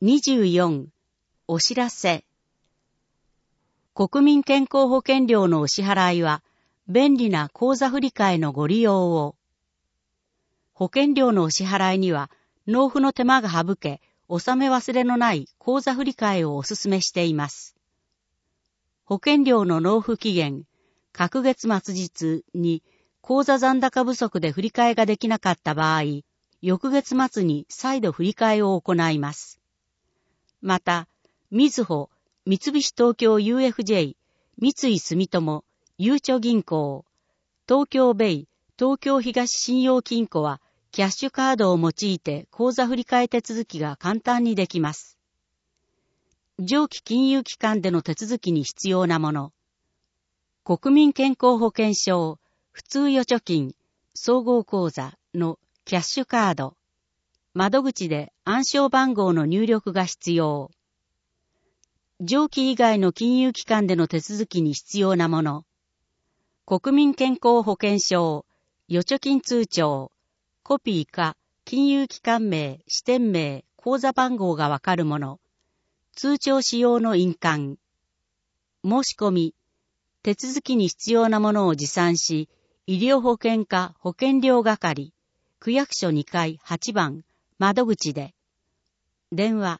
24. お知らせ。国民健康保険料のお支払いは、便利な口座振替のご利用を。保険料のお支払いには、納付の手間が省け、納め忘れのない口座振替をお勧めしています。保険料の納付期限、隔月末日に口座残高不足で振り替えができなかった場合、翌月末に再度振り替えを行います。また、みずほ、三菱東京 UFJ、三井住友、ゆうちょ銀行、東京ベイ、東京東信用金庫は、キャッシュカードを用いて口座振替手続きが簡単にできます。上記金融機関での手続きに必要なもの。国民健康保険証、普通預貯金、総合口座のキャッシュカード。窓口で暗証番号の入力が必要。上記以外の金融機関での手続きに必要なもの。国民健康保険証、預貯金通帳、コピーか金融機関名、支店名、口座番号がわかるもの。通帳使用の印鑑。申し込み。手続きに必要なものを持参し、医療保険課保険料係、区役所2階8番、窓口で。電話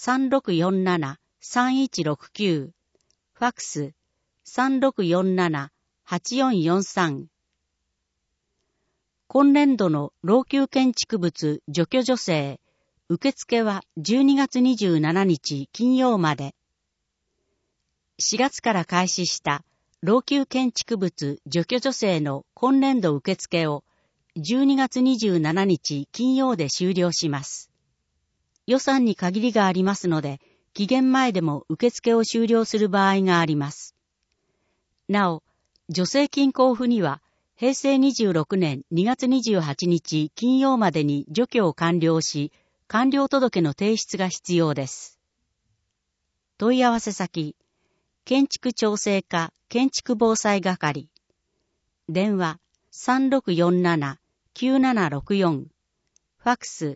3647-3169。ファックス3647-8443。今年度の老朽建築物除去助成、受付は12月27日金曜まで。4月から開始した老朽建築物除去助成の今年度受付を12月27日金曜で終了します。予算に限りがありますので、期限前でも受付を終了する場合があります。なお、助成金交付には、平成26年2月28日金曜までに除去を完了し、完了届の提出が必要です。問い合わせ先、建築調整課建築防災係。電話3647-9764。ファックス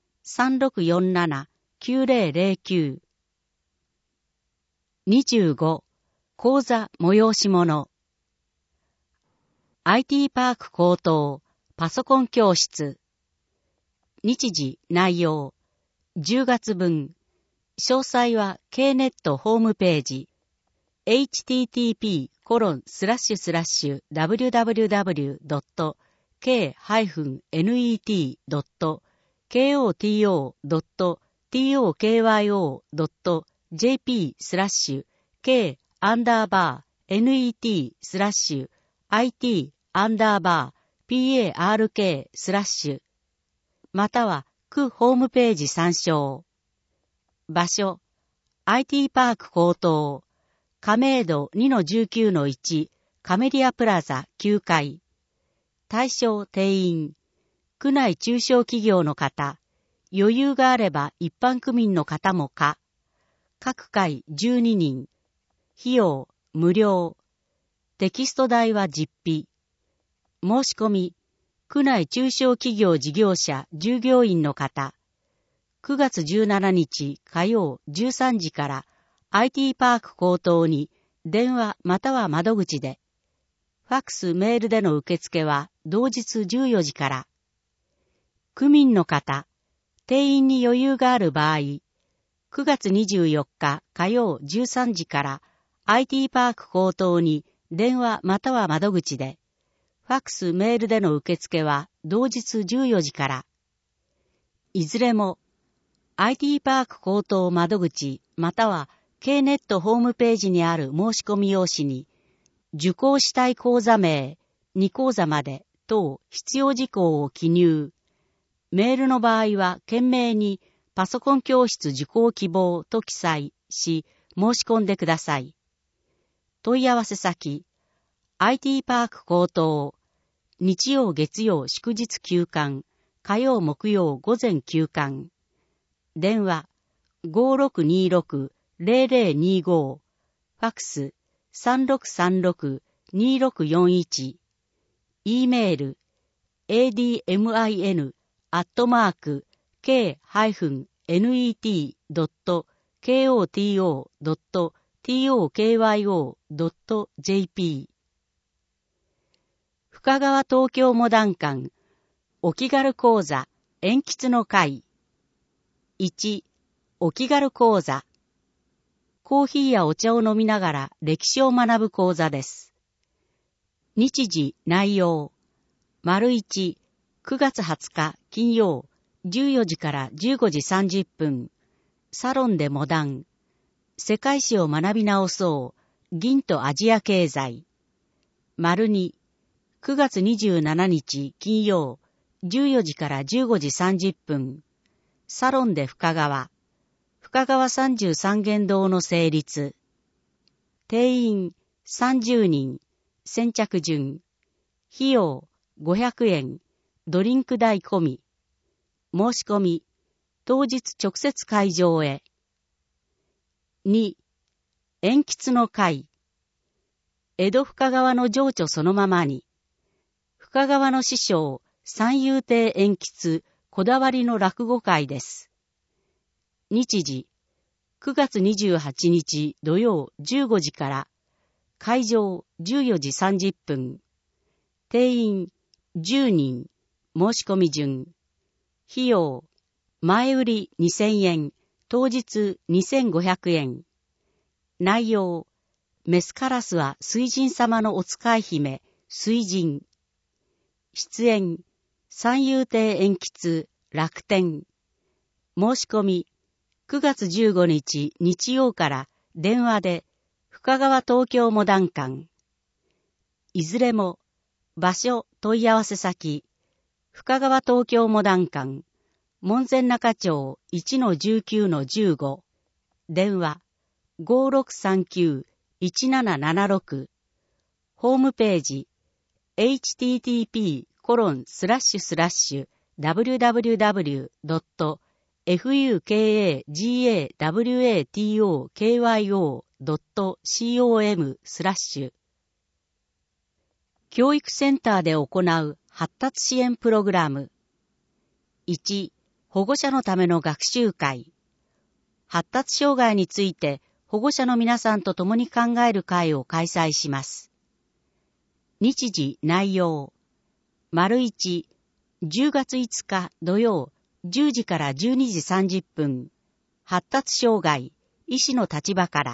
3647-9009。25. 講座催し物。IT パーク高等パソコン教室。日時内容10月分。詳細は K-NET ホームページ。http://www.k-it.tok.net/IT_park/ または区ホームページ参照。場所 IT パーク高等亀戸 2-19-1 カメリアプラザ9階。対象定員。区内中小企業の方。余裕があれば一般区民の方も可。各回12人。費用無料。テキスト代は実費。申し込み。区内中小企業事業者従業員の方。9月17日火曜13時から。IT パーク高等に電話または窓口で。ファックスメールでの受付は同日14時から。区民の方、定員に余裕がある場合、9月24日火曜13時から IT パーク高等に電話または窓口で。ファックスメールでの受付は同日14時から。いずれも IT パーク高等窓口またはK-NET ホームページにある申し込み用紙に、受講したい講座名、2講座まで等必要事項を記入。メールの場合は懸命にパソコン教室受講希望と記載し、申し込んでください。問い合わせ先、IT パーク高等、日曜月曜祝日休館、火曜木曜午前休館。電話、5626-0025。ファックス3636-2641。E メール admin@k-net net.koto.tokyo.jp 深川東京モダン館お気軽講座鉛筆の会。1、お気軽講座。コーヒーやお茶を飲みながら歴史を学ぶ講座です。日時内容。1、9月20日金曜14時から15時30分。サロンでモダン。世界史を学び直そう。銀とアジア経済。2、9月27日金曜14時から15時30分。サロンで深川33間堂の成立。定員30人。先着順。費用500円。ドリンク代込み。申し込み。当日直接会場へ。2、鉛筆の会。江戸深川の情緒そのままに。深川の師匠、三遊亭鉛筆、こだわりの落語会です。日時、9月28日土曜15時から、会場14時30分。定員10人。申し込み順。費用、前売り2000円、当日2500円。内容、メスカラスは水神様のお使い姫、水神。出演、三遊亭鉛筆、楽天。申し込み、9月15日日曜から電話で、深川東京モダン館。いずれも、場所問い合わせ先、深川東京モダン館、門前仲町 1-19-15。電話、5639-1776。ホームページ、http://www.fukagawatokyo.com/教育センターで行う発達支援プログラム。1、保護者のための学習会。発達障害について保護者の皆さんと共に考える会を開催します。日時内容。1、10月5日土曜10時から12時30分。発達障害、医師の立場から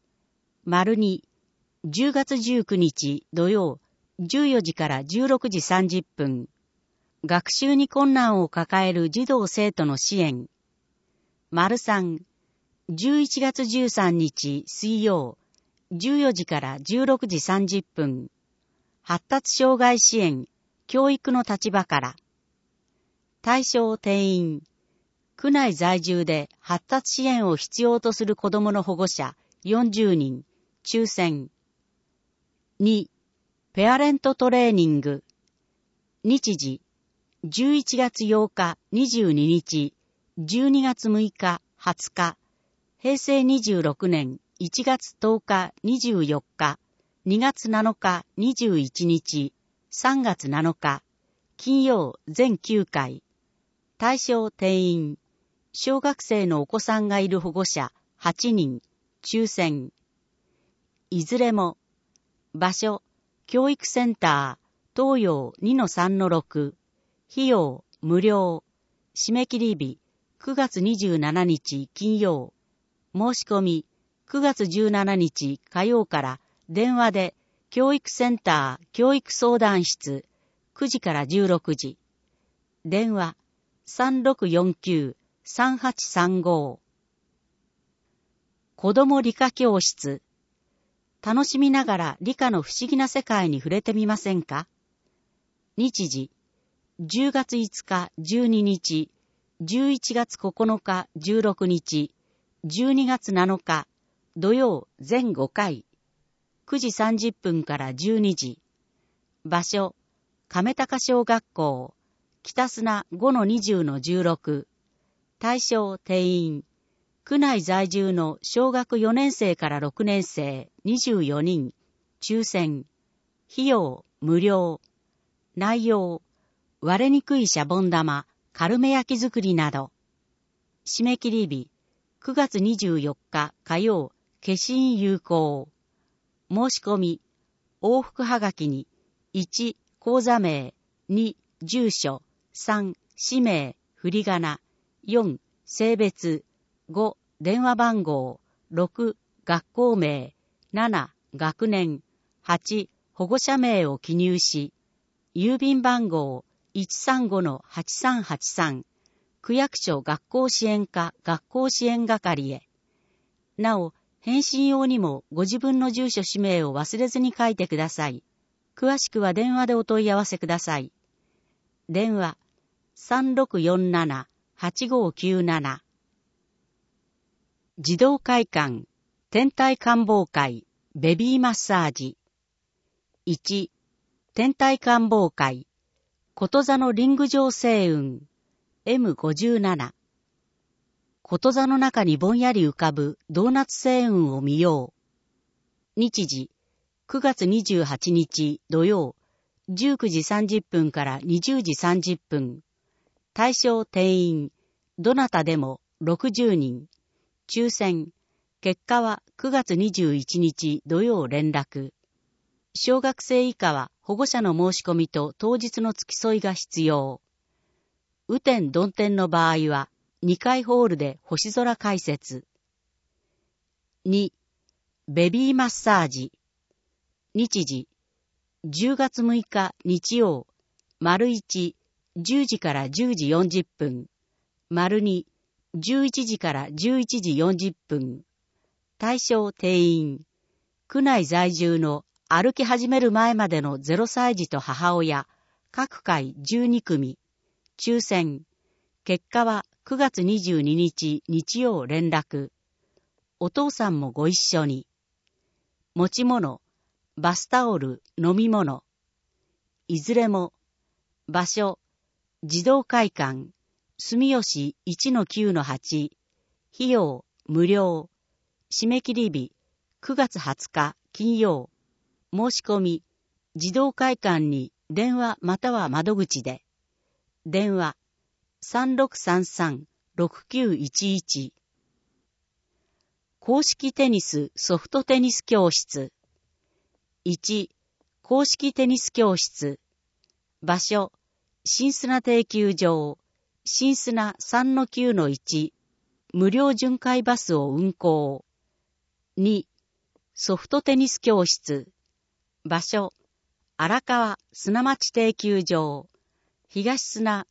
。2、10月19日土曜14時から16時30分。学習に困難を抱える児童生徒の支援。3、11月13日水曜14時から16時30分。発達障害支援、教育の立場から。対象定員。区内在住で発達支援を必要とする子どもの保護者40人、抽選。2、ペアレントトレーニング。日時、11月8日22日、12月6日20日、平成26年1月10日24日、2月7日21日、3月7日、金曜全9回。対象定員。小学生のお子さんがいる保護者8人、抽選。いずれも、場所、教育センター、東洋 2-3-6。費用、無料。締め切り日、9月27日金曜。申し込み、9月17日火曜から電話で、教育センター、教育相談室、9時から16時。電話、3649-3835。子ども理科教室。楽しみながら理科の不思議な世界に触れてみませんか？日時、10月5日12日、11月9日16日、12月7日、土曜全5回。9時30分から12時。場所、亀高小学校。北砂 5-20-16。対象定員。区内在住の小学4年生から6年生24人。抽選。費用無料。内容。割れにくいシャボン玉、カルメ焼き作りなど。 締め切り日、9月24日火曜、消印有効。申し込み、往復はがきに、1、口座名、2、住所、3、氏名、振り仮名、4、性別、5、電話番号、6、学校名、7、学年、8、保護者名を記入し、郵便番号 135-8383 区役所学校支援課学校支援係へ。なお、返信用にもご自分の住所氏名を忘れずに書いてください。詳しくは電話でお問い合わせください。電話 3647-8597。児童会館、天体観望会、ベビーマッサージ。1、天体観望会、こと座のリング状星雲、M57。こと座の中にぼんやり浮かぶドーナツ星雲を見よう。日時、9月28日土曜、19時30分から20時30分。対象定員、どなたでも60人。抽選、結果は9月21日土曜連絡。小学生以下は保護者の申し込みと当日の付き添いが必要。雨天曇天の場合は2階ホールで星空解説。2、ベビーマッサージ。日時、10月6日日曜、丸1、10時から10時40分、丸2、11時から11時40分。対象定員、区内在住の歩き始める前までの0歳児と母親、各回12組。抽選。結果は9月22日日曜連絡。お父さんもご一緒に。持ち物、バスタオル、飲み物。いずれも。場所、児童会館、住吉 1-9-8。費用、無料。締め切り日、9月20日金曜。申し込み、児童会館に電話または窓口で。電話、3633-6911。公式テニスソフトテニス教室。1、公式テニス教室。場所、新砂定休場、新砂 3-9-1。無料巡回バスを運行。2、ソフトテニス教室。場所、荒川砂町定休場、東砂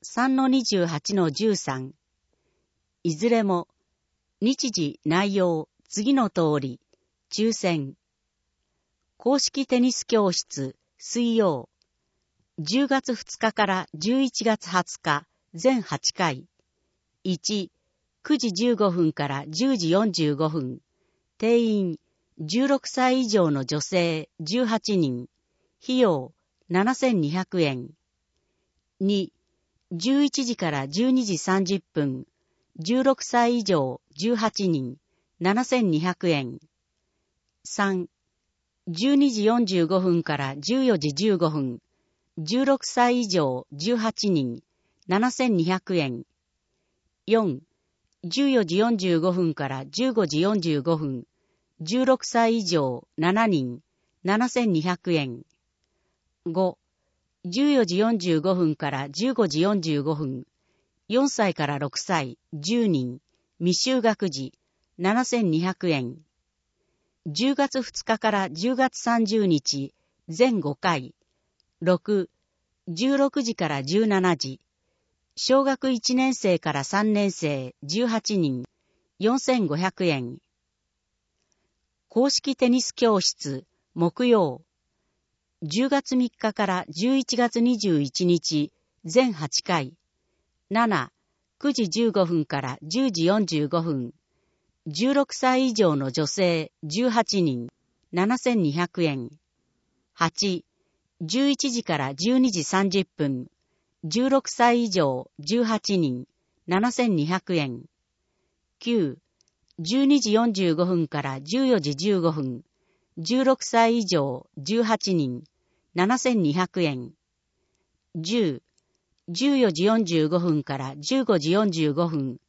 3-28-13。いずれも、日時内容、次の通り、抽選。公式テニス教室、水曜。10月2日から11月20日、全8回。1、9時15分から10時45分。定員、16歳以上の女性18人。費用、7200円。2、11時から12時30分。16歳以上18人。7200円。3、12時45分から14時15分。16歳以上18人。7200円。4、14時45分から15時45分。16歳以上7人。7200円。5、14時45分から15時45分。4歳から6歳10人。未就学児。7200円。10月2日から10月30日。全5回。6、16時から17時。小学1年生から3年生18人。4500円。公式テニス教室、木曜。10月3日から11月21日、全8回。7、9時15分から10時45分。16歳以上の女性18人。7200円。8、11時から12時30分。16歳以上18人。7200円。9、12時45分から14時15分。16歳以上18人。7200円。10、14時45分から15時45分。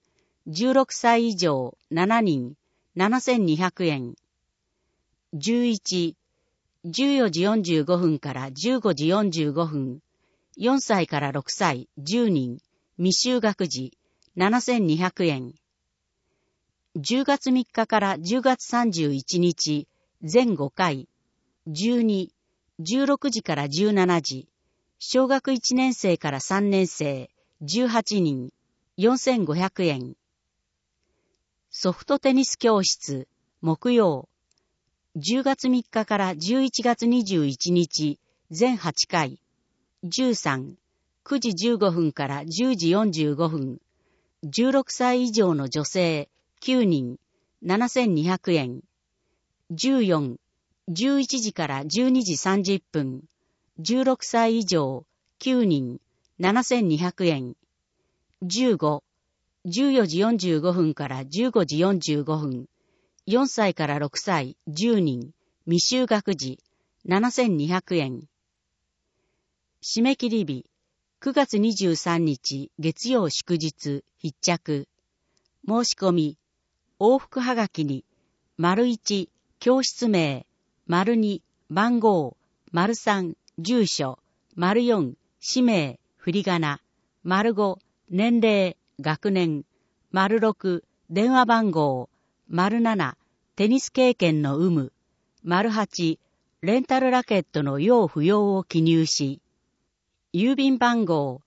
16歳以上7人、7200円。11、14時45分から15時45分、4歳から6歳10人、未就学児、7200円。10月3日から10月31日、全5回、12、16時から17時、小学1年生から3年生、18人、4500円。ソフトテニス教室、木曜、10月3日から11月21日、全8回、13、9時15分から10時45分、16歳以上の女性9人、7200円。14、11時から12時30分、16歳以上9人、7200円。15、14時45分から15時45分、4歳から6歳10人、未就学児、7200円。締め切り日、9月23日月曜祝日必着。申し込み、往復はがきに、1、教室名、2、番号、3、住所、4、氏名、振り仮名、5、年齢、学年、6、電話番号、7、テニス経験の有無、8、レンタルラケットの用不要を記入し、郵便番号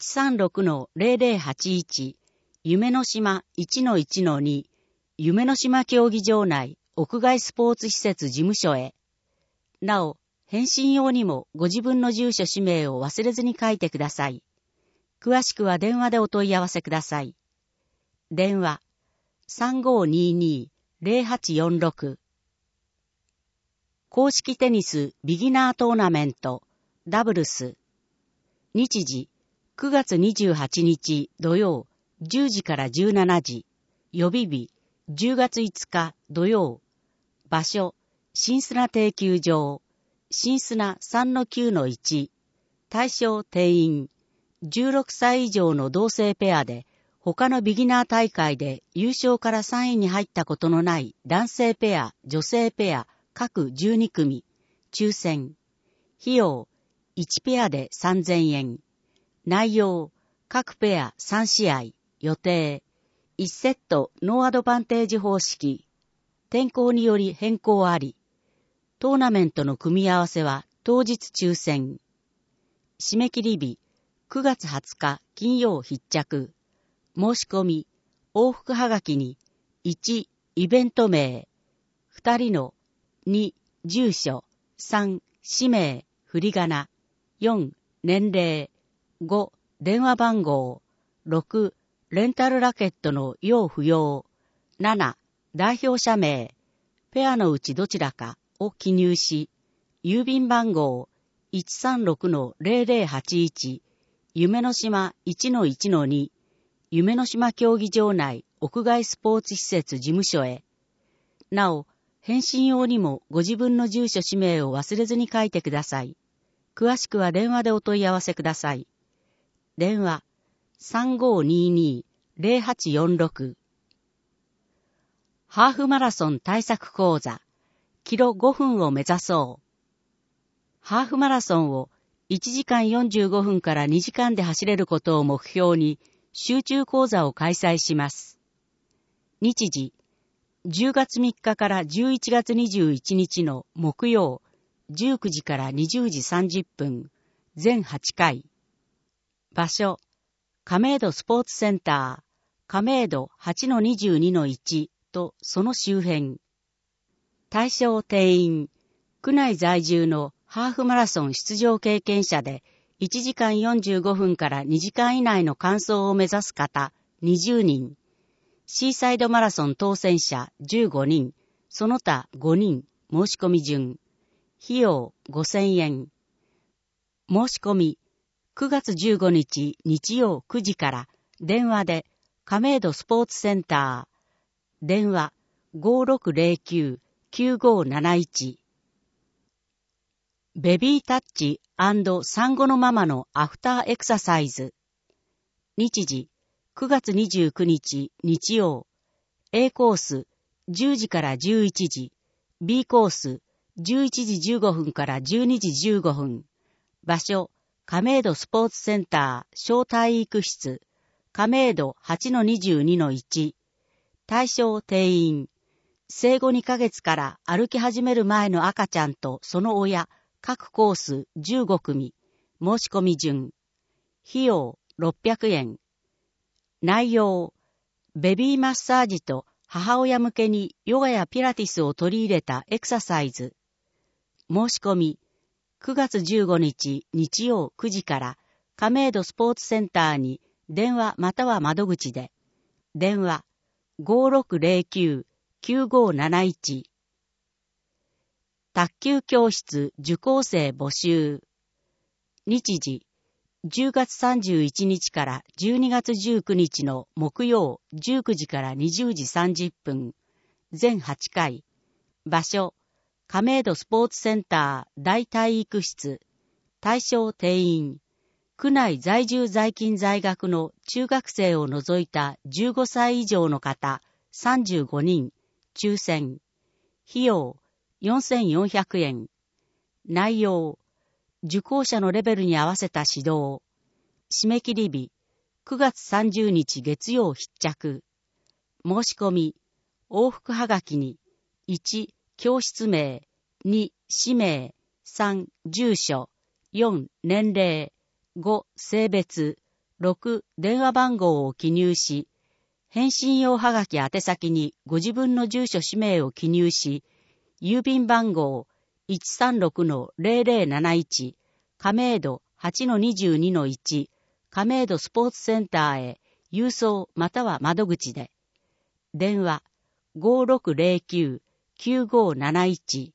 136-0081 夢の島 1-1-2 夢の島競技場内屋外スポーツ施設事務所へ。なお、返信用にもご自分の住所氏名を忘れずに書いてください。詳しくは電話でお問い合わせください。電話 3522-0846 公式テニスビギナートーナメントダブルス日時9月28日土曜10時から17時予備日10月5日土曜場所新砂定休場新砂 3-9-1 対象定員16歳以上の同性ペアで他のビギナー大会で優勝から3位に入ったことのない男性ペア、女性ペア各12組抽選費用1ペアで3000円。内容、各ペア3試合。予定、1セットノーアドバンテージ方式。天候により変更あり。トーナメントの組み合わせは当日抽選。締め切り日、9月20日金曜必着。申し込み、往復はがきに、1、イベント名。2人の、2、住所。3、氏名、振り仮名。4、年齢。5、電話番号。6、レンタルラケットの用不要。7、代表者名。ペアのうちどちらかを記入し、郵便番号 136-0081 夢の島 1-1-2 夢の島競技場内屋外スポーツ施設事務所へ。なお、返信用にもご自分の住所氏名を忘れずに書いてください。詳しくは電話でお問い合わせください。電話 3522-0846 ハーフマラソン対策講座キロ5分を目指そう。ハーフマラソンを1時間45分から2時間で走れることを目標に集中講座を開催します。日時、10月3日から11月21日の木曜、19時から20時30分、全8回。場所、亀戸スポーツセンター、亀戸 8-22-1 とその周辺。対象定員、区内在住のハーフマラソン出場経験者で1時間45分から2時間以内の完走を目指す方20人。シーサイドマラソン当選者15人、その他5人、申し込み順。費用5000円。申し込み、9月15日日曜9時から電話で亀戸スポーツセンター。電話 5609-9571。ベビータッチ&産後のママのアフターエクササイズ。日時、 9月29日日曜、A コース10時から11時、B コース11時15分から12時15分。場所、亀戸スポーツセンター小体育室、亀戸 8-22-1。対象定員。生後2ヶ月から歩き始める前の赤ちゃんとその親、各コース15組。申し込み順。費用600円。内容、ベビーマッサージと母親向けにヨガやピラティスを取り入れたエクササイズ。申し込み、9月15日日曜9時から亀戸スポーツセンターに電話または窓口で。電話 5609-9571。卓球教室受講生募集。日時、10月31日から12月19日の木曜19時から20時30分。全8回。場所、亀戸スポーツセンター大体育室。対象定員。区内在住在勤在学の中学生を除いた15歳以上の方35人。抽選。費用4400円。内容。受講者のレベルに合わせた指導。締め切り日、9月30日月曜必着。申し込み、往復はがきに、1、教室名、2、氏名、3、住所、4、年齢、5、性別、6、電話番号を記入し、返信用はがき宛先にご自分の住所氏名を記入し、郵便番号 136-0071 亀戸 8-22-1 亀戸スポーツセンターへ郵送または窓口で。電話 5609-9571。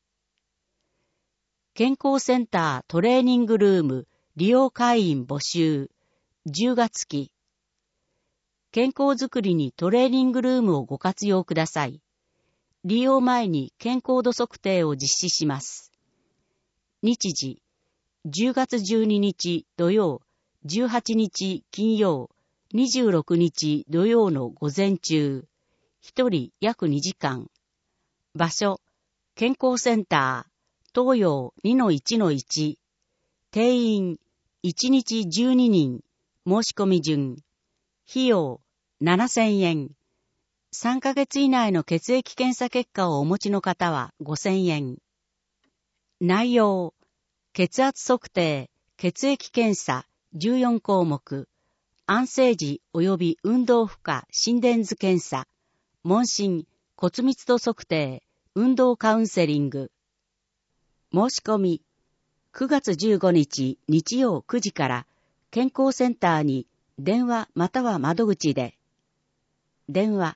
健康センタートレーニングルーム利用会員募集。10月期。健康づくりにトレーニングルームをご活用ください。利用前に健康度測定を実施します。日時、10月12日土曜、18日金曜、26日土曜の午前中。1人約2時間。場所、健康センター、東洋 2-1-1。定員、1日12人。申し込み順。費用、7000円。3ヶ月以内の血液検査結果をお持ちの方は5000円。内容、血圧測定、血液検査14項目、安静時及び運動負荷心電図検査、問診、骨密度測定、運動カウンセリング。申し込み、9月15日日曜9時から健康センターに電話または窓口で。電話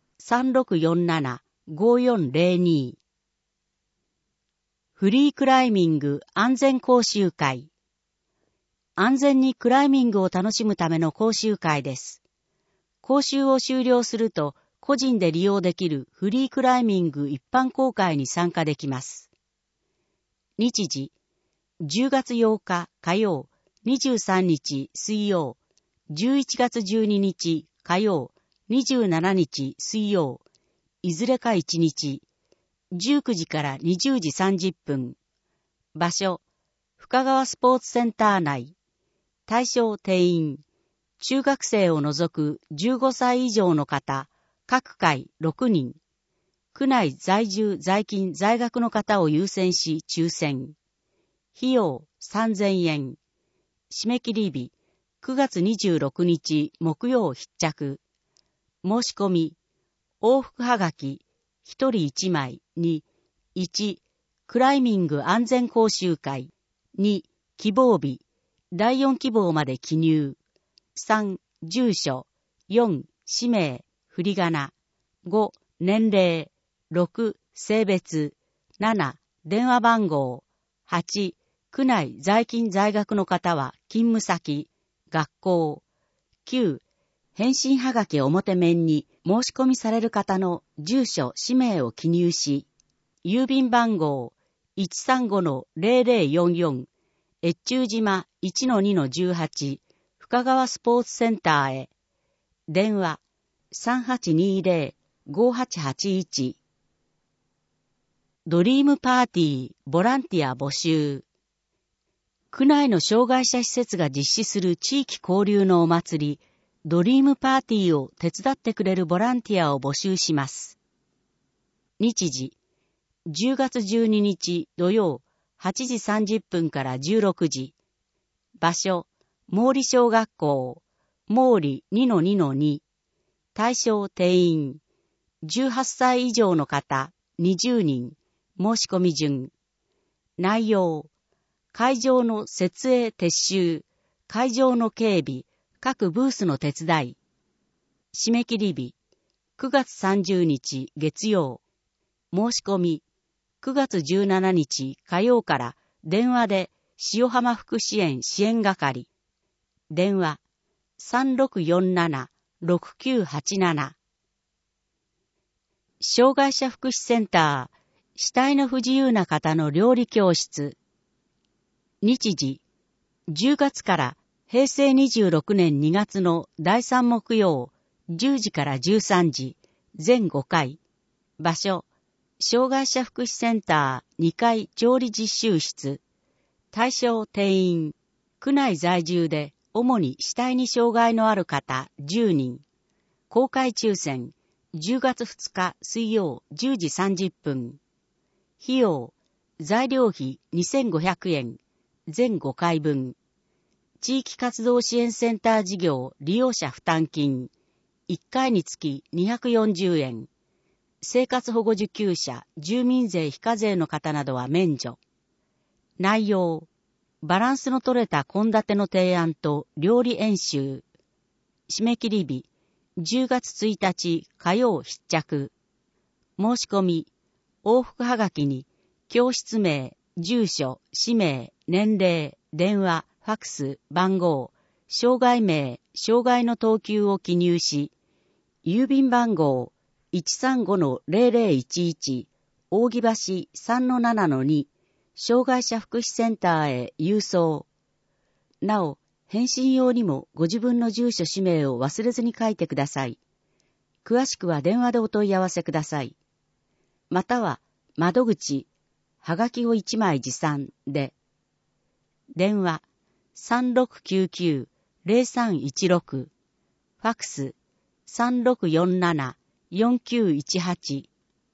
3647-5402。フリークライミング安全講習会。安全にクライミングを楽しむための講習会です。講習を終了すると、個人で利用できるフリークライミング一般公開に参加できます。日時、10月8日火曜、23日水曜、11月12日火曜、27日水曜、いずれか1日、19時から20時30分。場所、深川スポーツセンター内。対象定員、中学生を除く15歳以上の方、各回6人。区内在住在勤在学の方を優先し抽選。費用3000円。締め切り日、9月26日木曜必着。申し込み、往復はがき、1人1枚に、1、クライミング安全講習会、2、希望日、第4希望まで記入、3、住所、4、氏名、振り仮名、5、年齢、6、性別、7、電話番号、8、区内在勤在学の方は勤務先、学校、9、返信はがき表面に申し込みされる方の住所、氏名を記入し、郵便番号 135-0044 越中島 1-2-18 深川スポーツセンターへ。 電話 3820-5881。ドリームパーティーボランティア募集。区内の障害者施設が実施する地域交流のお祭り、ドリームパーティーを手伝ってくれるボランティアを募集します。日時、10月12日土曜8時30分から16時。場所、毛利小学校、毛利 2-2-2。対象定員、18歳以上の方20人。申し込み順。内容、会場の設営撤収、会場の警備、各ブースの手伝い。締め切り日、9月30日月曜。申し込み、9月17日火曜から電話で塩浜福祉園支援係。電話、3647-6987。障害者福祉センター、視体の不自由な方の料理教室。日時、10月から平成26年2月の第3木曜、10時から13時、全5回。場所、障害者福祉センター2階調理実習室。対象定員、区内在住で主に視体に障害のある方10人。公開抽選、10月2日水曜10時30分。費用、材料費2500円、全5回分。地域活動支援センター事業利用者負担金、1回につき240円。生活保護受給者、住民税非課税の方などは免除。内容、バランスの取れた献立の提案と料理演習。締め切り日、10月1日火曜必着。申し込み、往復はがきに、教室名、住所、氏名、年齢、電話、ファクス、番号、障害名、障害の等級を記入し、郵便番号 135-0011 扇橋 3-7-2 障害者福祉センターへ郵送。なお、返信用にもご自分の住所氏名を忘れずに書いてください。詳しくは電話でお問い合わせください。または、窓口、はがきを1枚持参で。電話、3699-0316。ファクス、3647-4918。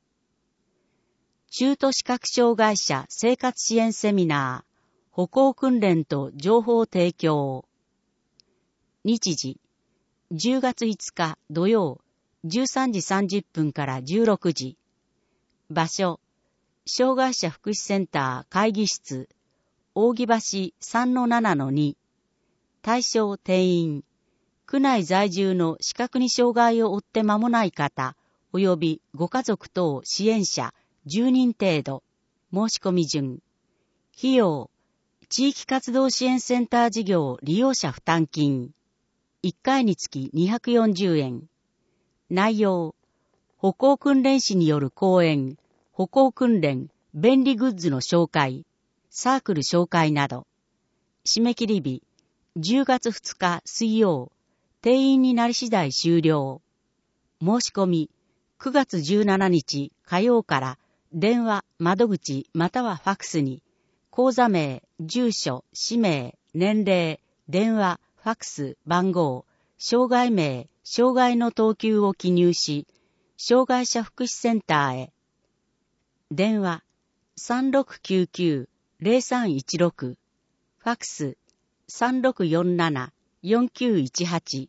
中途視覚障害者生活支援セミナー、歩行訓練と情報提供。日時、10月5日土曜、13時30分から16時。場所、障害者福祉センター会議室、扇橋 3-7-2。対象定員、区内在住の視覚に障害を負って間もない方、及びご家族等支援者10人程度。申し込み順。費用、地域活動支援センター事業利用者負担金。1回につき240円。内容、歩行訓練士による講演、歩行訓練、便利グッズの紹介、サークル紹介など。締め切り日、10月2日水曜、定員になり次第終了。申し込み、9月17日火曜から電話、窓口またはファクスに、口座名、住所、氏名、年齢、電話、ファクス、番号、障害名、障害の等級を記入し、障害者福祉センターへ。電話、3699-0316。ファクス、3647-4918。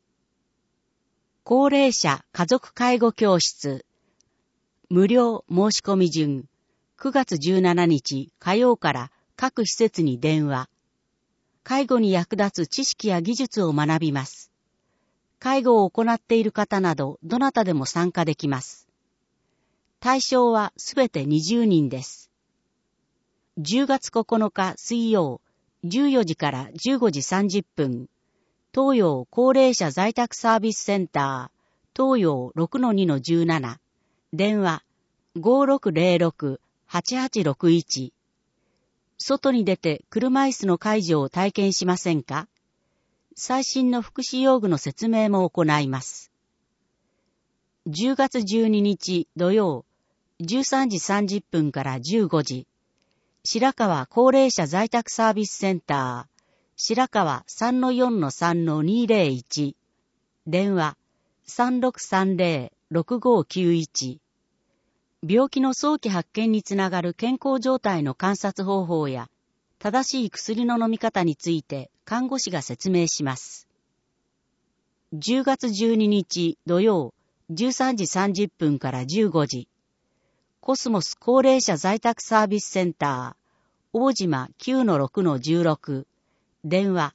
高齢者家族介護教室。無料申し込み順。9月17日火曜から各施設に電話。介護に役立つ知識や技術を学びます。介護を行っている方などどなたでも参加できます。対象はすべて20人です。10月9日水曜、14時から15時30分、東洋高齢者在宅サービスセンター、東洋 6-2-17、電話 5606-8861。外に出て車椅子の介助を体験しませんか？ 最新の福祉用具の説明も行います。10月12日土曜、13時30分から15時、白川高齢者在宅サービスセンター、白川 3-4-3-201、電話 3630-6591、病気の早期発見につながる健康状態の観察方法や、正しい薬の飲み方について看護師が説明します。10月12日土曜、13時30分から15時、コスモス高齢者在宅サービスセンター、大島 9-6-16、電話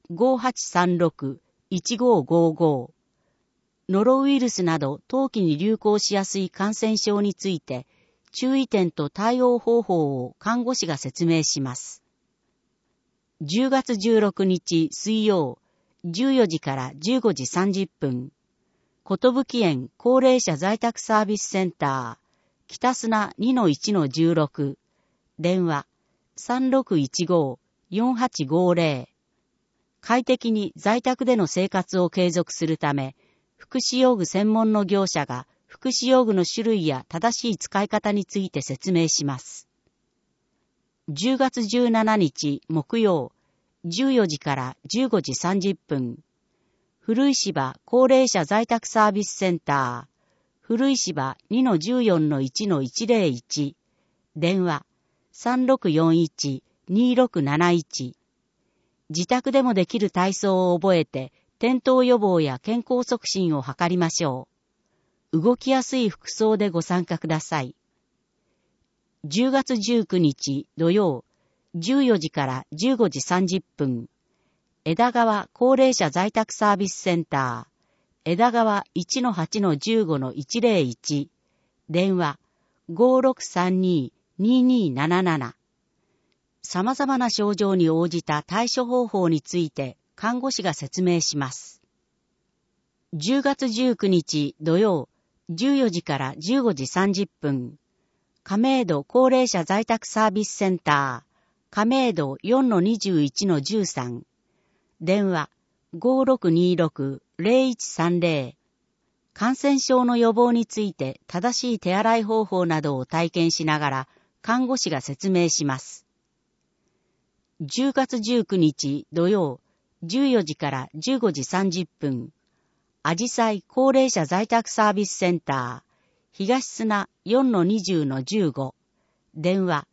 5836-1555、ノロウイルスなど冬季に流行しやすい感染症について注意点と対応方法を看護師が説明します。10月16日水曜、14時から15時30分、寿園高齢者在宅サービスセンター、北砂 2-1-16、電話 3615-4850、快適に在宅での生活を継続するため、福祉用具専門の業者が福祉用具の種類や正しい使い方について説明します。10月17日木曜、14時から15時30分、古石場高齢者在宅サービスセンター、古石場 2-14-1-101、電話 3641-2671、自宅でもできる体操を覚えて、転倒予防や健康促進を図りましょう。動きやすい服装でご参加ください。10月19日土曜、14時から15時30分、枝川高齢者在宅サービスセンター、枝川 1-8-15-101、電話 5632-2277。様々な症状に応じた対処方法について看護師が説明します。10月19日土曜、14時から15時30分、亀戸高齢者在宅サービスセンター、亀戸 4-21-13、電話 5626-0130、感染症の予防について正しい手洗い方法などを体験しながら看護師が説明します。10月19日土曜、14時から15時30分、あじさい高齢者在宅サービスセンター、東砂 4-20-15、電話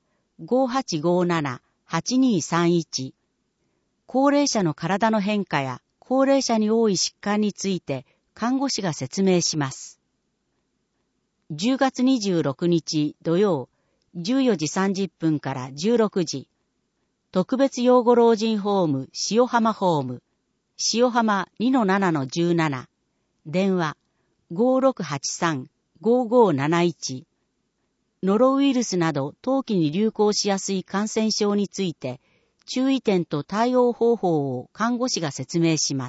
5857-8231、高齢者の体の変化や高齢者に多い疾患について看護師が説明します。10月26日土曜、14時30分から16時、特別養護老人ホーム塩浜ホーム、塩浜 2-7-17、電話 5683-5571、ノロウイルスなど冬季に流行しやすい感染症について注意点と対応方法を看護師が説明します。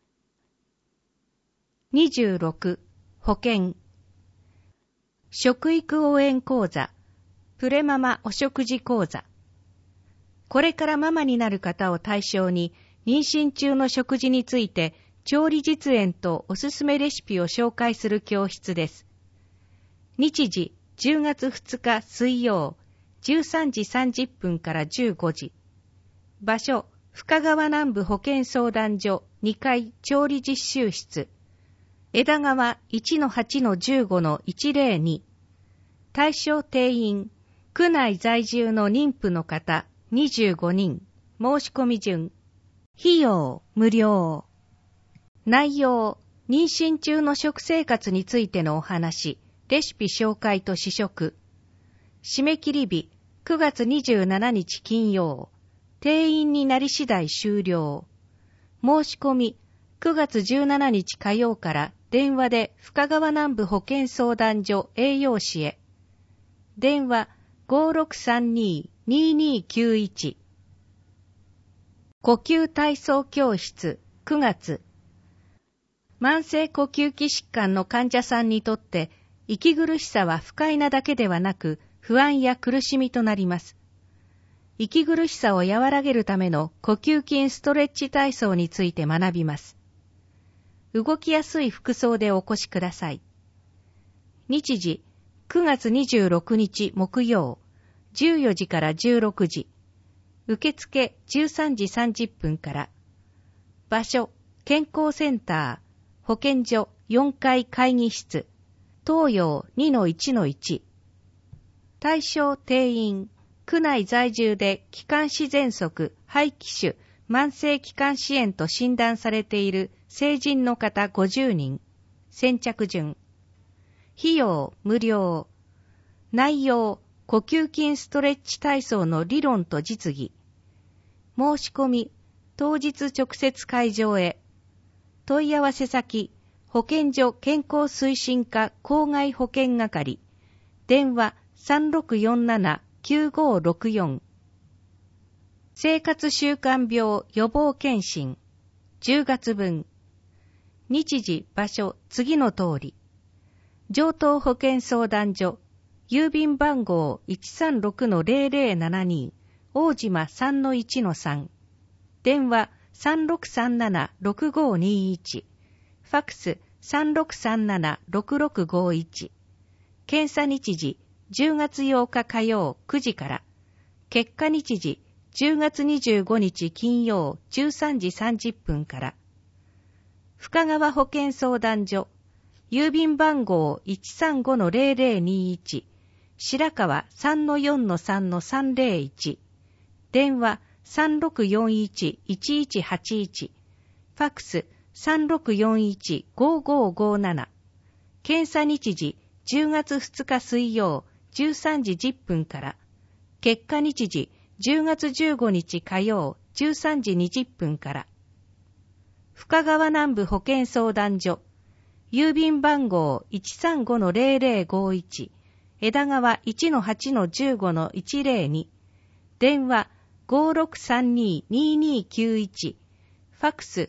26. 保健食育応援講座、プレママお食事講座。これからママになる方を対象に、妊娠中の食事について調理実演とおすすめレシピを紹介する教室です。日時10月2日水曜、13時30分から15時。場所、深川南部保健相談所2階調理実習室。枝川 1-8-15-102。対象定員、区内在住の妊婦の方25人。申し込み順。費用、無料。内容、妊娠中の食生活についてのお話、レシピ紹介と試食。締め切り日、9月27日金曜。定員になり次第終了。申し込み、9月17日火曜から電話で深川南部保健相談所栄養士へ。電話 5632-2291。呼吸体操教室9月。慢性呼吸器疾患の患者さんにとって息苦しさは不快なだけではなく不安や苦しみとなります。 息苦しさを和らげるための呼吸筋ストレッチ体操について学びます。動きやすい服装でお越しください。日時、9月26日木曜、14時から16時。受付13時30分から。場所、健康センター、保健所4階会議室、東洋 2-1-1。対象定員、区内在住で気管支喘息、肺気腫、慢性気管支炎と診断されている成人の方50人。先着順。費用無料。内容、呼吸筋ストレッチ体操の理論と実技。申し込み、当日直接会場へ。問い合わせ先、保健所健康推進課郊外保健係。電話3647-9564。生活習慣病予防検診。10月分。日時、場所、次の通り。城東保健相談所。郵便番号 136-0072。大島 3-1-3。電話3637-6521。ファックス3637-6651。検査日時10月8日火曜9時から。結果日時10月25日金曜13時30分から。深川保健相談所。郵便番号 135-0021。白川 3-4-3-301。電話3641-1181。ファックス3641-5557。検査日時10月2日水曜13時10分から。結果日時10月15日火曜13時20分から。深川南部保健相談所。郵便番号 135-0051。枝川 1-8-15-102。電話5632-2291。ファックス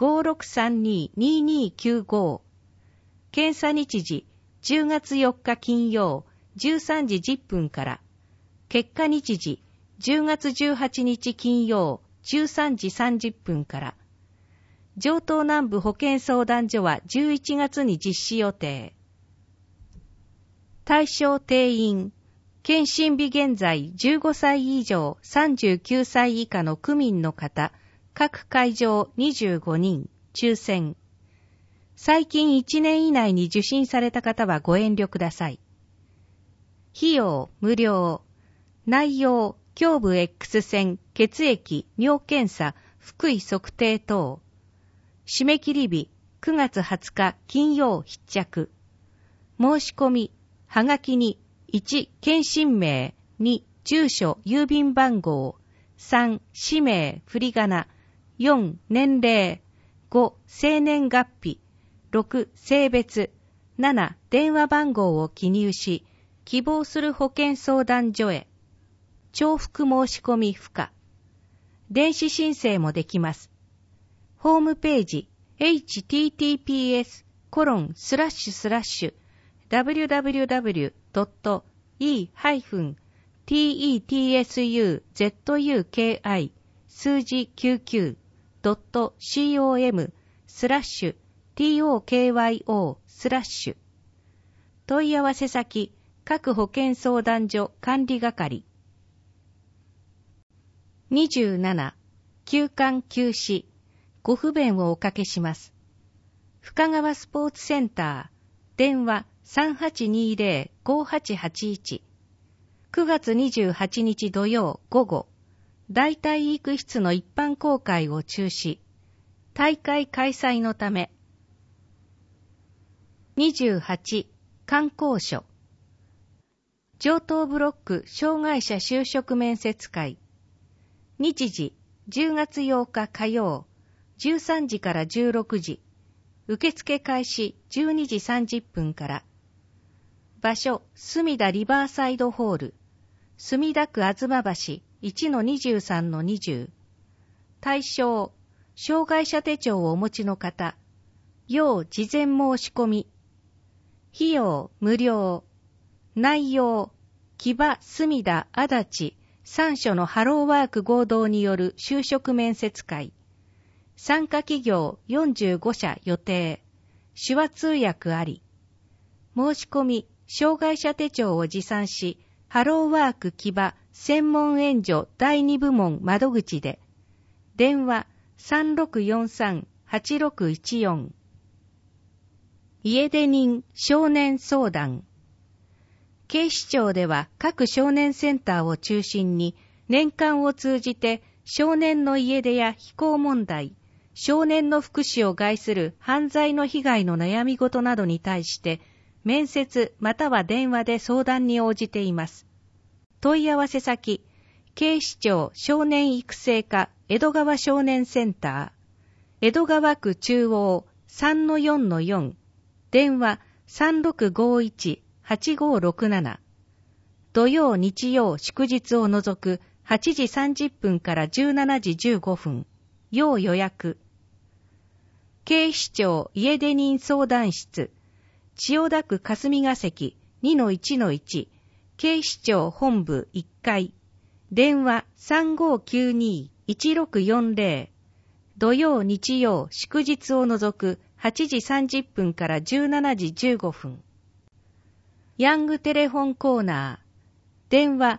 5632-2295。検査日時10月4日金曜13時10分から。結果日時10月18日金曜13時30分から。城東南部保健相談所は11月に実施予定。対象定員、検診日現在15歳以上39歳以下の区民の方、各会場25人、抽選。最近1年以内に受診された方はご遠慮ください。費用無料。内容、胸部 X 線、血液、尿検査、腹囲測定等。締め切り日9月20日金曜必着。申し込み、はがきに1、検診名、2、住所、郵便番号、3、氏名、振り仮名、4、年齢、5、生年月日、6、性別、7、電話番号を記入し、希望する保健相談所へ。重複申し込み不可。電子申請もできます。ホームページ https://www.e-tetsuzuki 数字 99.com/tokyo/ 問い合わせ先各保健相談所管理係。27. 休館休止。ご不便をおかけします。深川スポーツセンター。電話 3820-5881。9月28日土曜午後。大体育室の一般公開を中止。大会開催のため。28. 観光所。城東ブロック障害者就職面接会。日時10月8日火曜13時から16時。受付開始12時30分から。場所墨田リバーサイドホール。墨田区吾妻橋 1-23-20。対象障害者手帳をお持ちの方。要事前申し込み。費用無料。内容木場墨田足立 3所のハローワーク合同による就職面接会。参加企業45社予定。手話通訳あり。申し込み、障害者手帳を持参し、ハローワーク木場専門援助第2部門窓口で。電話 3643-8614。家出人少年相談。警視庁では各少年センターを中心に年間を通じて少年の家出や非行問題、少年の福祉を害する犯罪の被害の悩み事などに対して面接または電話で相談に応じています。問い合わせ先、警視庁少年育成課江戸川少年センター、江戸川区中央 3-4-4、電話 3651-8567。土曜日曜祝日を除く8時30分から17時15分。要予約。警視庁家出人相談室。千代田区霞が関 2-1-1。警視庁本部1階。電話 3592-1640。土曜日曜祝日を除く8時30分から17時15分。ヤングテレフォンコーナー。電話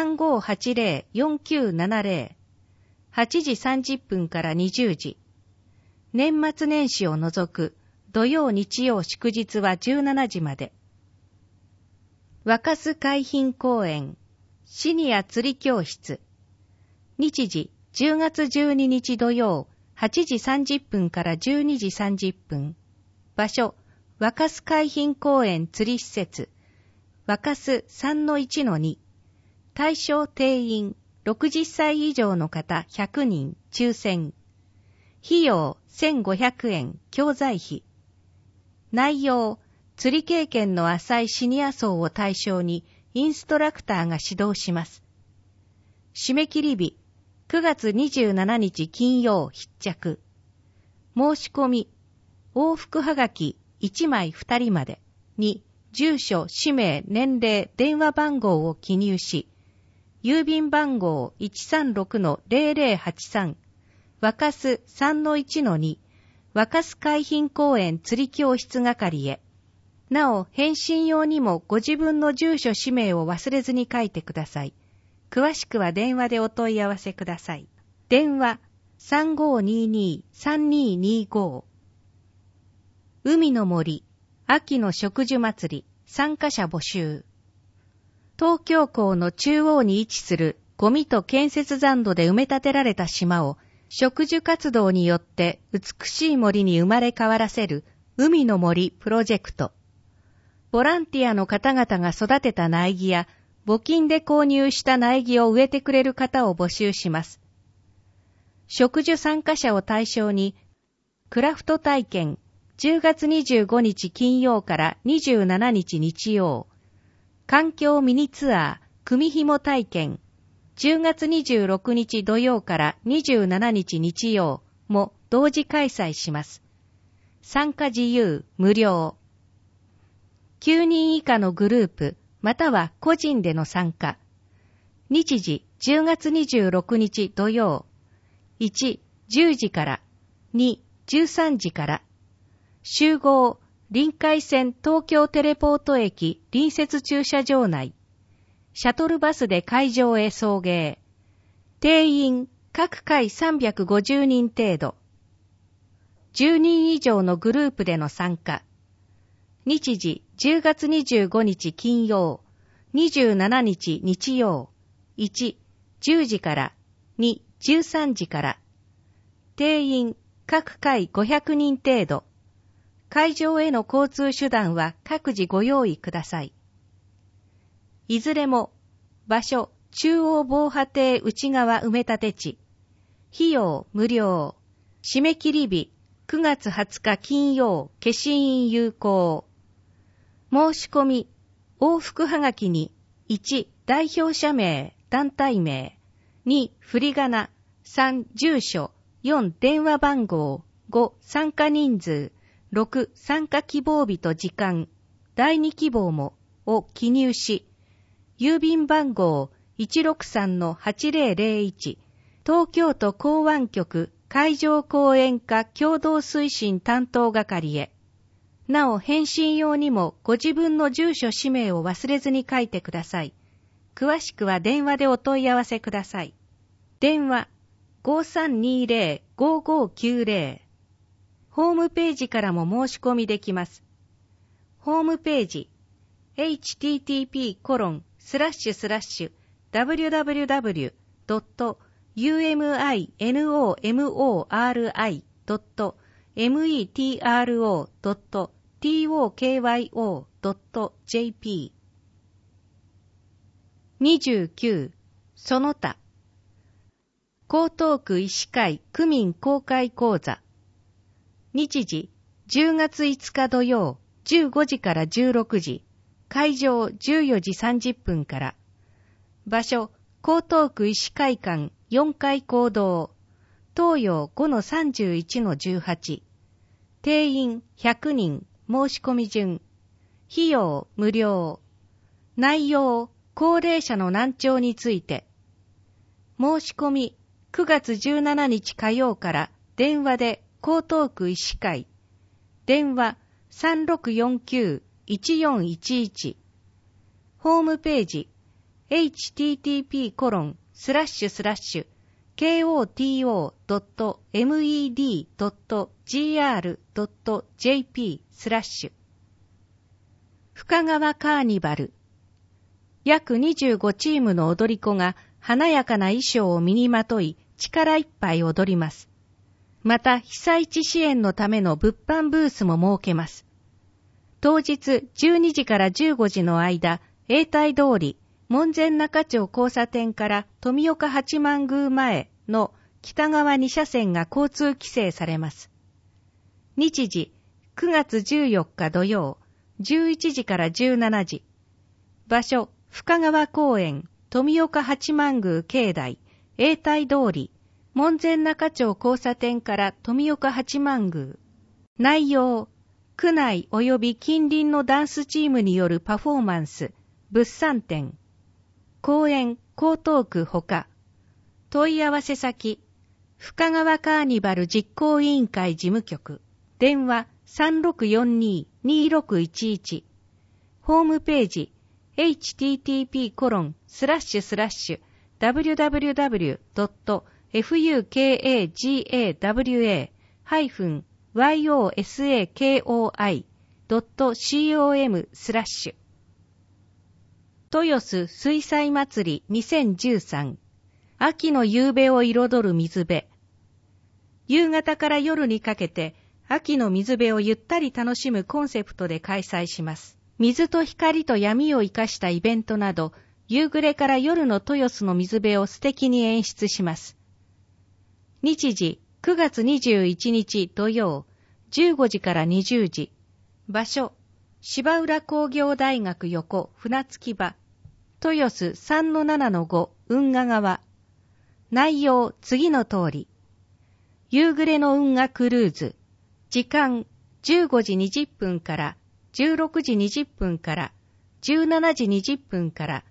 3580-4970。8時30分から20時。年末年始を除く土曜日曜祝日は17時まで。若洲海浜公園シニア釣り教室。日時10月12日土曜8時30分から12時30分。場所若洲海浜公園釣り施設。若洲 3-1-2。対象定員60歳以上の方100人抽選。費用1500円教材費。内容、釣り経験の浅いシニア層を対象にインストラクターが指導します。締め切り日、9月27日金曜必着。申し込み、往復はがき1枚2人までに住所、氏名、年齢、電話番号を記入し、郵便番号 136-0083 若洲 3-1-2 若洲海浜公園釣り教室係へ。なお、返信用にもご自分の住所氏名を忘れずに書いてください。詳しくは電話でお問い合わせください。電話 3522-3225。海の森秋の植樹祭り参加者募集。東京港の中央に位置するゴミと建設残土で埋め立てられた島を植樹活動によって美しい森に生まれ変わらせる海の森プロジェクト。ボランティアの方々が育てた苗木や募金で購入した苗木を植えてくれる方を募集します。植樹参加者を対象にクラフト体験10月25日金曜から27日日曜、環境ミニツアー組紐体験10月26日土曜から27日日曜も同時開催します。参加自由無料。9人以下のグループまたは個人での参加。日時10月26日土曜。1、10時から。2、13時から。集合、臨海線東京テレポート駅隣接駐車場内。シャトルバスで会場へ送迎。定員、各回350人程度。10人以上のグループでの参加。日時、10月25日金曜、27日日曜。1、10時から。2、13時から。定員、各回500人程度。会場への交通手段は各自ご用意ください。いずれも、場所、中央防波堤内側埋め立て地。費用無料。締め切り日、9月20日金曜、消印有効。申し込み、往復はがきに、1、代表者名、団体名。2、振り仮名。3、住所。4、電話番号。5、参加人数。6、参加希望日と時間。第2希望も、を記入し、郵便番号 163-8001 東京都港湾局海上公園課共同推進担当係へ。なお返信用にもご自分の住所氏名を忘れずに書いてください。詳しくは電話でお問い合わせください。電話 5320-5590。ホームページからも申し込みできます。ホームページ http://www.uminomori.tokyo.jp 29. その他江東区医師会区民公開講座。日時10月5日土曜15時から16時、会場14時30分から。場所江東区医師会館4階講堂、東洋 5-31-18。定員100人、申し込み順。費用無料。内容高齢者の難聴について。申し込み9月17日火曜から電話で江東区医師会。電話 3649-1411。ホームページ http://koto.med.gr.jp/ 深川カーニバル。約25チームの踊り子が華やかな衣装を身にまとい力いっぱい踊ります。また被災地支援のための物販ブースも設けます。当日12時から15時の間、永代通り、門前仲町交差点から富岡八幡宮前の北側2車線が交通規制されます。日時9月14日土曜、11時から17時。場所、深川公園、富岡八幡宮境内、永代通り、門前仲町交差点から富岡八幡宮。内容、区内及び近隣のダンスチームによるパフォーマンス、物産展。公演、江東区ほか。問い合わせ先、深川カーニバル実行委員会事務局。電話 3642-2611。ホームページ、http://www.fukagawa-yosakoi.com/豊洲水彩祭り2013秋の夕べを彩る水辺。夕方から夜にかけて秋の水辺をゆったり楽しむコンセプトで開催します。水と光と闇を生かしたイベントなど、夕暮れから夜の豊洲の水辺を素敵に演出します。日時9月21日土曜、15時から20時。場所、芝浦工業大学横船着き場。豊洲 3-7-5 運河川。内容次の通り。夕暮れの運河クルーズ。時間15時20分から16時20分から17時20分から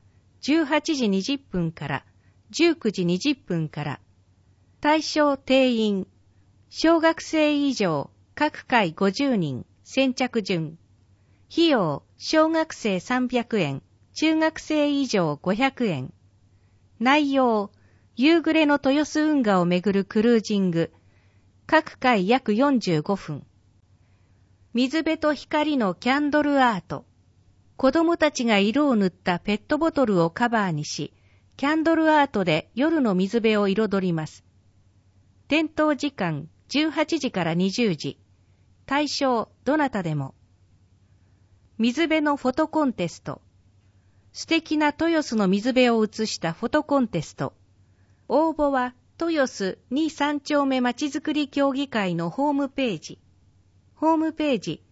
18時20分から19時20分から。対象定員。小学生以上各回50人。先着順。費用小学生300円。中学生以上500円。内容夕暮れの豊洲運河をめぐるクルージング。各回約45分。水辺と光のキャンドルアート。子供たちが色を塗ったペットボトルをカバーにし、キャンドルアートで夜の水辺を彩ります。点灯時間18時から20時。対象どなたでも。水辺のフォトコンテスト。素敵な豊洲の水辺を映したフォトコンテスト。応募は豊洲2、3丁目まちづくり協議会のホームページ。ホームページ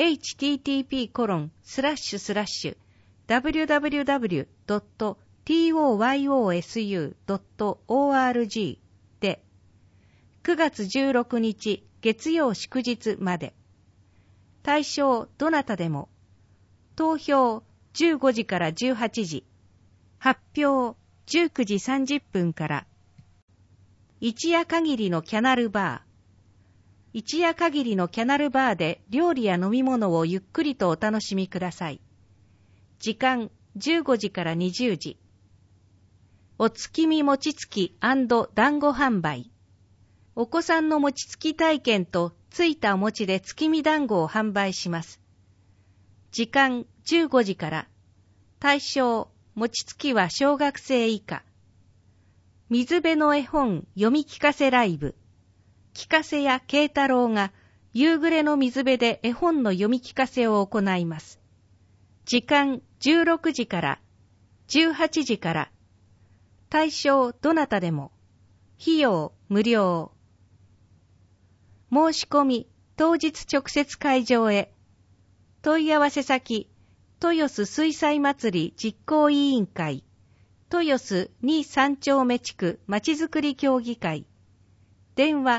http://www.toyosu.org で9月16日月曜祝日まで。対象どなたでも。投票15時から18時。発表 19時30分から。一夜限りのキャナルバー。一夜限りのキャナルバーで料理や飲み物をゆっくりとお楽しみください。時間15時から20時。お月見餅つき&団子販売。お子さんの餅つき体験とついたお餅で月見団子を販売します。時間15時から。対象、餅つきは小学生以下。水辺の絵本読み聞かせライブ。聞かせや慶太郎が夕暮れの水辺で絵本の読み聞かせを行います。時間16時から18時から。対象どなたでも。費用無料。申し込み当日直接会場へ。問い合わせ先、豊洲水彩祭り実行委員会、豊洲2 3丁目地区まちづくり協議会。電話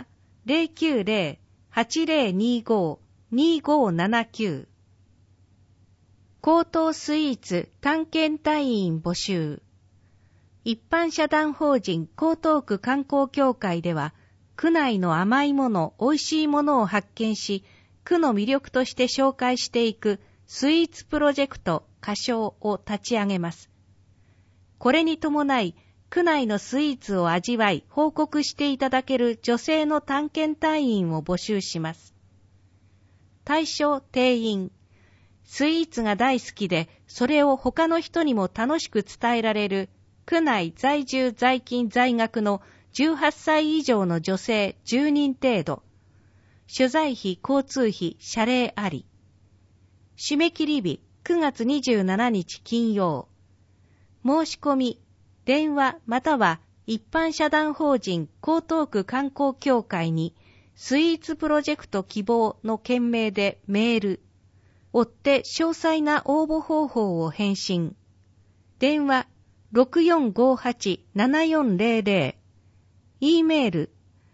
090-8025-2579。高等スイーツ探検隊員募集。一般社団法人江東区観光協会では、区内の甘いもの、美味しいものを発見し、区の魅力として紹介していくスイーツプロジェクト歌唱を立ち上げます。これに伴い、区内のスイーツを味わい報告していただける女性の探検隊員を募集します。対象定員。スイーツが大好きで、それを他の人にも楽しく伝えられる、区内在住在勤在学の18歳以上の女性10人程度。取材費、交通費、謝礼あり。締め切り日9月27日金曜。申し込み、電話または一般社団法人江東区観光協会にスイーツプロジェクト希望の件名でメール。追って詳細な応募方法を返信。電話 6458-7400。E メール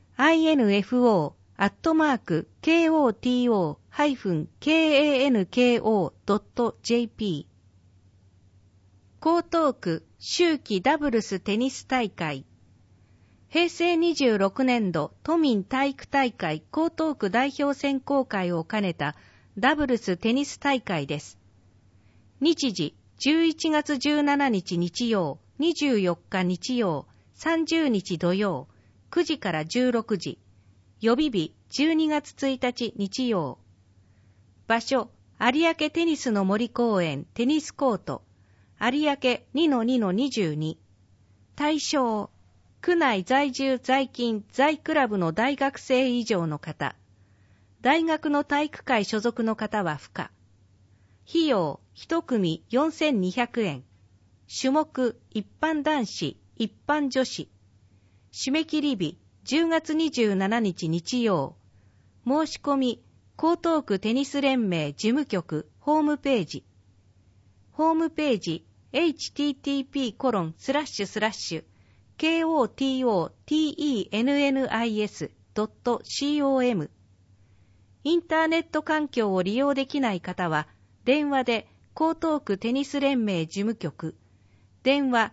info@koto-kanko.jp。 江東区秋季ダブルステニス大会。平成26年度都民体育大会江東区代表選考会を兼ねたダブルステニス大会です。日時11月17日日曜、24日日曜、30日土曜、9時から16時。予備日12月1日日曜。場所、有明テニスの森公園テニスコート。有明 2-2-22。対象、区内在住在勤在クラブの大学生以上の方。大学の体育会所属の方は不可。費用、1組4200円。種目、一般男子、一般女子。締め切り日、10月27日日曜。申し込み、江東区テニス連盟事務局ホームページ。ホームページ、http://kototennis.com。インターネット環境を利用できない方は、電話で江東区テニス連盟事務局、電話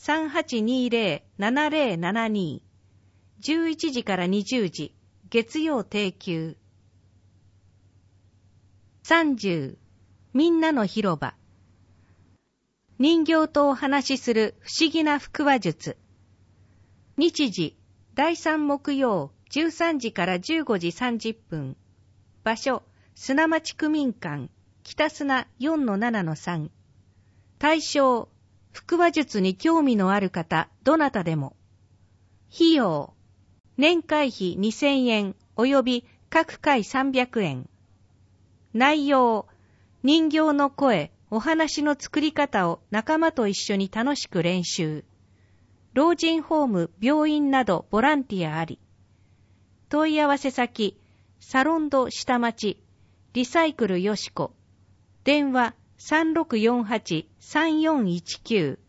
3820-7072、11時から20時、月曜定休。30、みんなの広場。人形とお話しする不思議な腹話術。日時、第3木曜、13時から15時30分。場所、砂町区民館、北砂 4-7-3。対象、腹話術に興味のある方、どなたでも。費用、年会費2000円及び各回300円。内容、人形の声、お話の作り方を仲間と一緒に楽しく練習。老人ホーム、病院などボランティアあり。問い合わせ先、サロンド下町、リサイクルよしこ。電話 3648-3419。